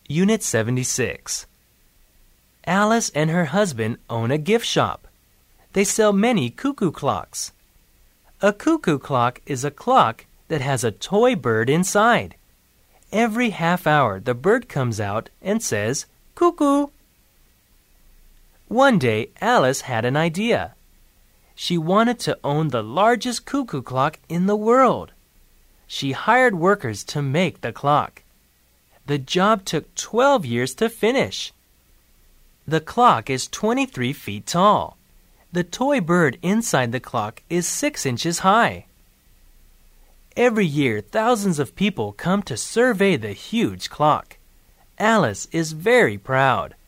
Unit 76. Alice and her husband own a gift shop. They sell many cuckoo clocks. A cuckoo clock is a clock that has a toy bird inside. Every half hour the bird comes out and says, "Cuckoo." One day Alice had an idea. She wanted to own the largest cuckoo clock in the world. She hired workers to make the clock. The job took 12 years to finish. The clock is 23 feet tall. The toy bird inside the clock is 6 inches high. Every year, thousands of people come to survey the huge clock. Alice is very proud.